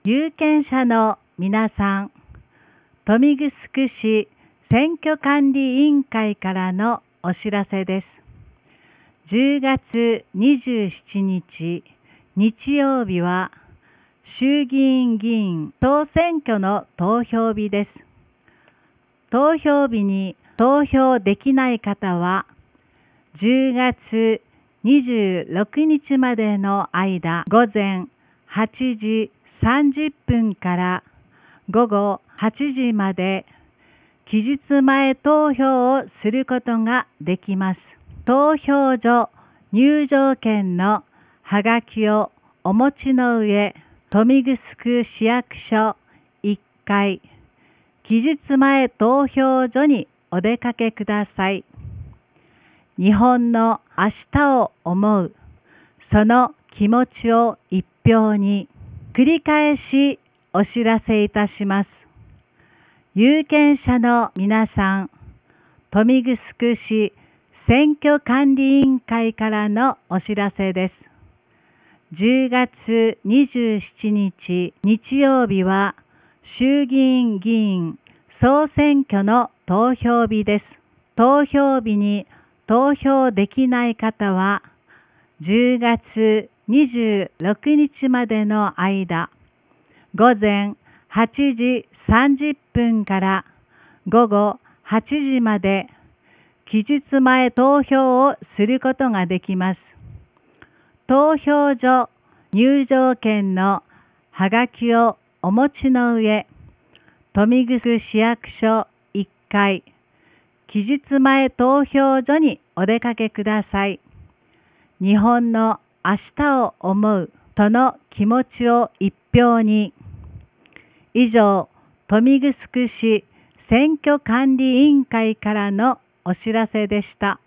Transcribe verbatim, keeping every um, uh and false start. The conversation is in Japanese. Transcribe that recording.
有権者の皆さん、豊見城市選挙管理委員会からのお知らせです。じゅうがつにじゅうしちにち日曜日は衆議院議員総選挙の投票日です。投票日に投票できない方はじゅうがつにじゅうろくにちまでの間、午前はちじさんじゅっぷんから午後はちじまで期日前投票をすることができます。投票所入場券のはがきをお持ちの上、豊見城市役所いっかい期日前投票所にお出かけください。日本の明日を思う、その気持ちを一票に、繰り返しお知らせいたします。有権者の皆さん、豊見城市選挙管理委員会からのお知らせです。じゅうがつにじゅうしちにち日曜日は衆議院議員総選挙の投票日です。投票日に投票できない方はじゅうがつにじゅうろくにちまでの間、午前はちじさんじゅっぷんから午後はちじまで期日前投票をすることができます。投票所入場券のはがきをお持ちの上、豊見城市役所いっかい期日前投票所にお出かけください。日本の明日を思う、その気持ちを一票に。以上、豊見城市選挙管理委員会からのお知らせでした。